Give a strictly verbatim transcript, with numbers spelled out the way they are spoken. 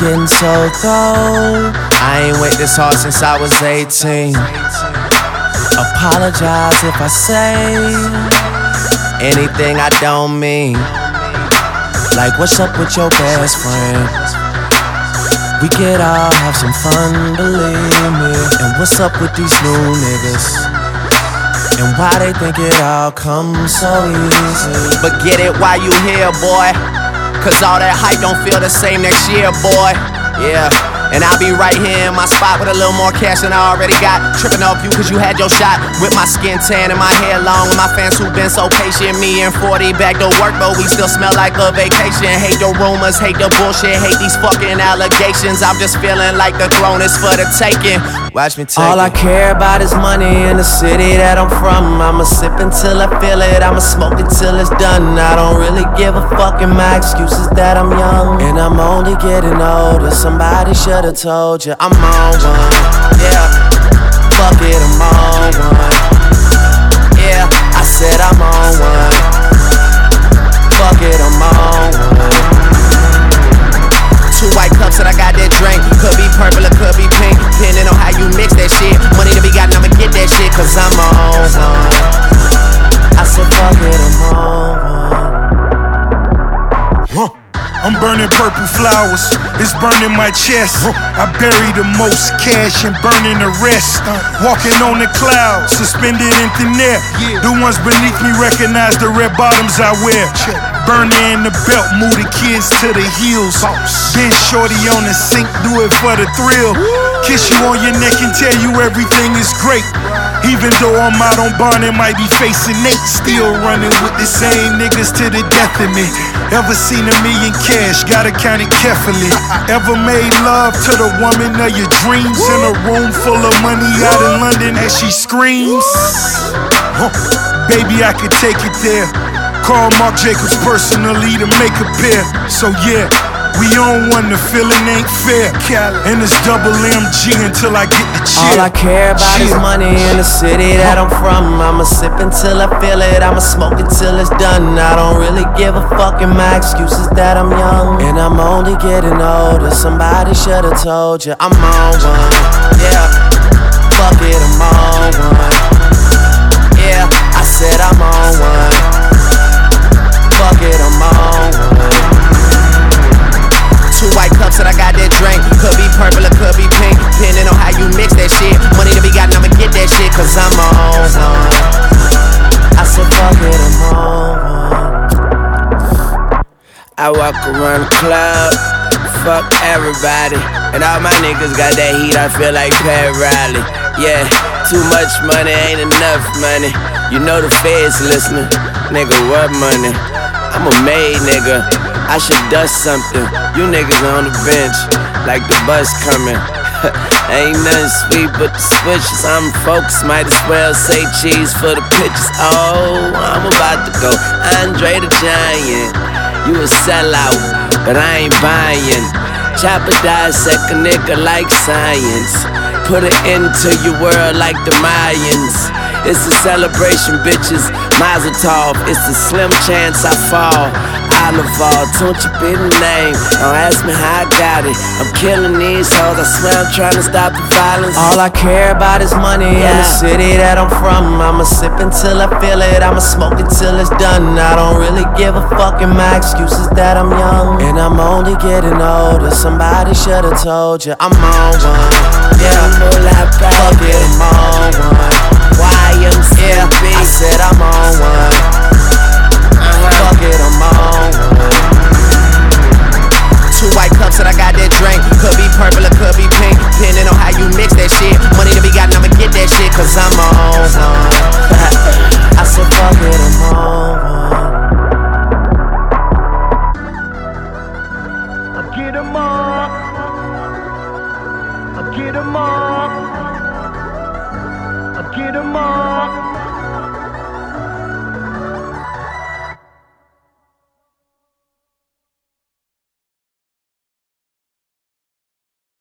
getting so cold. I ain't wait this hard since I was eighteen. Apologize if I say anything I don't mean. Like, what's up with your best friend? We could all have some fun, believe me. And what's up with these new niggas? And why they think it all comes so easy? But get it while you here, boy, cause all that hype don't feel the same next year, boy. Yeah. And I'll be right here in my spot with a little more cash than I already got. Tripping off you cause you had your shot. With my skin tan and my hair long. And my fans who been so patient. Me and forty back to work, but we still smell like a vacation. Hate the rumors, hate the bullshit, hate these fucking allegations. I'm just feeling like the throne is for the taking. Watch me take All it. I care about is money in the city that I'm from. I'ma sip until I feel it, I'ma smoke until it's done. I don't really give a fuck, and my excuse is that I'm young. And I'm only getting older, somebody should Should've told you I'm on one, yeah. Fuck it, I'm on one, yeah. I said I'm on one. Fuck it, I'm on one. Two white cups and I got that drink. Could be purple or could be pink, depending on how you mix that shit. Money to be got, I'ma get that shit, cause I'm on one. I said fuck it, I'm on one. Huh. I'm burning purple flowers, it's burning my chest. I bury the most cash and burning the rest. Walking on the clouds, suspended in thin air. The ones beneath me recognize the red bottoms I wear. Burner in the belt, move the kids to the heels. Been shorty on the sink, do it for the thrill. Kiss you on your neck and tell you everything is great. Even though I'm out on bond and might be facing Nate, still running with the same niggas to the death of me. Ever seen a million cash, gotta count it carefully. Ever made love to the woman of your dreams in a room full of money out in London as she screams? Huh. Baby, I could take it there. Call Marc Jacobs personally to make a pair. So yeah, we on one, the feeling ain't fair. And it's double M G until I get the cheer. All I care about is money in the city that I'm from. I'ma sip until I feel it, I'ma smoke until it's done. I don't really give a fuck, and my excuse is that I'm young. And I'm only getting older, somebody should've told you I'm on one, yeah. Fuck it, I'm on one, yeah. I said I'm on one. Fuck it, I'm on one. Two white cups and I got that drink. Could be purple or could be pink, depending on how you mix that shit. Money to be got, I'ma get that shit, cause I'm on one. I said fuck it, I'm on one. I walk around the club, fuck everybody. And all my niggas got that heat, I feel like Pat Riley. Yeah, too much money ain't enough money. You know the feds listening, nigga, what money? I'm a made nigga, I should dust something. You niggas on the bench, like the bus coming. Ain't nothing sweet but the switches. I'm focused, might as well say cheese for the pictures. Oh, I'm about to go Andre the Giant. You a sellout, but I ain't buying. Chopper dissect a nigga like science. Put it into your world like the Mayans. It's a celebration, bitches. Mazel tov. It's a slim chance I fall. Olival, don't you be the name. Don't ask me how I got it. I'm killing these hoes. I swear I'm trying to stop the violence. All I care about is money yeah. in the city that I'm from. I'ma sip until I feel it, I'ma smoke until it's done. I don't really give a fuck, and my excuse is that I'm young. And I'm only getting older, somebody should've told you I'm on one, yeah. Fuck it, I'm on one. Y M C A, yeah. I said I'm on one. Uh-huh. Fuck it, I'm on one. Two white cups and I got that drink. Could be purple or could be pink, depending on how you mix that shit. Money to be got, I'ma get that shit, cause I'm on one. I said fuck it, I'm on one. I get 'em all, I get 'em all.